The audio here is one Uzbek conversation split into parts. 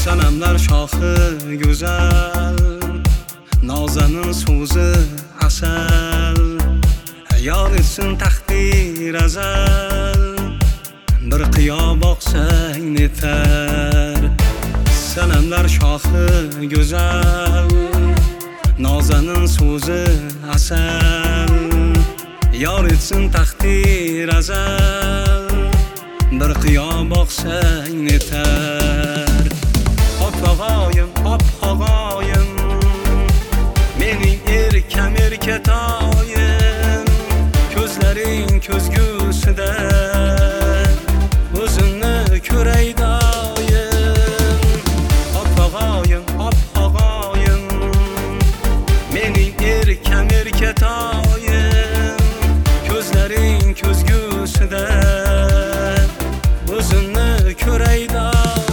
Sanamlar shoxi go'zal, nozanin so'zi asal, yor etsin taqdir azal, bir qiyo boqsang netar. Sanamlar shoxi go'zal, nozanin so'zi asal, yor etsin taqdir azal, bir qiyo boqsang netar. Opog'oyim, opog'oyim, mening erkam erkatoyim, ko'zlaring ko'zgusida o'zimni ko'ray doim. Opog'oyim, opog'oyim, mening erkam erkatoyim, ko'zlaring ko'zgusida o'zimni ko'ray doim.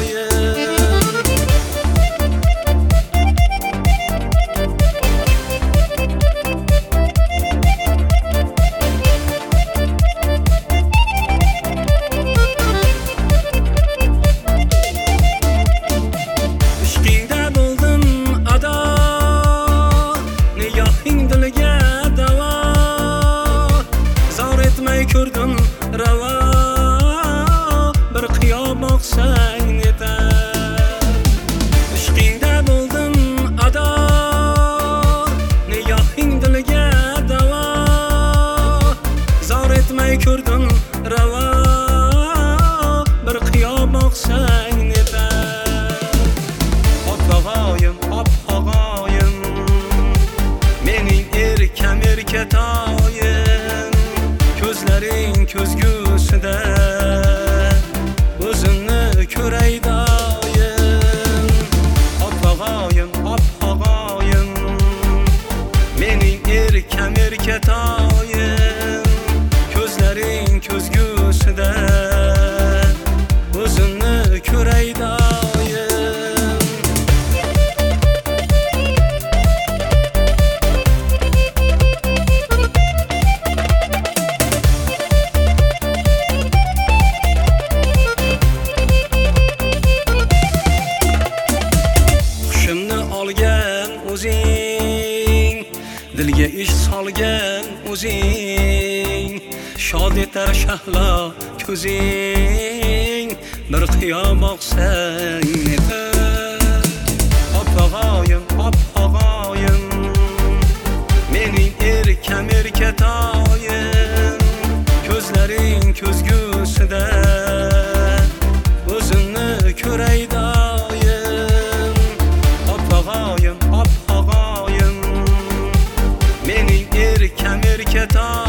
Ko'rdim ravo, bir qiyo boqsang netar. Ishqingda bo'ldim ado, nigohing dilga davo, zor etmay ko'rdim ravo, bir qiyo boqsang netar. Opog'oyim, opog'oyim, mening erkam erkatoyim, ko'zlaring ko'zgusida o'zimni ko'ray doim. Opog'oyim, opog'oyim, mening erkam erkatoyim, ko'zlaring ko'zgusida o'zimni ko'ray doim. Dilga ish solgan o'zing, shod etar shahlo ko'zing, bir qiyo boqsang netar. Opog'oyim, opog'oyim, mening erkam erkatoyim, ko'zlaring ko'zgusida o'zimni ko'ray doim. Opog'oyim, opog'oyim, mening erkam erkatoyim,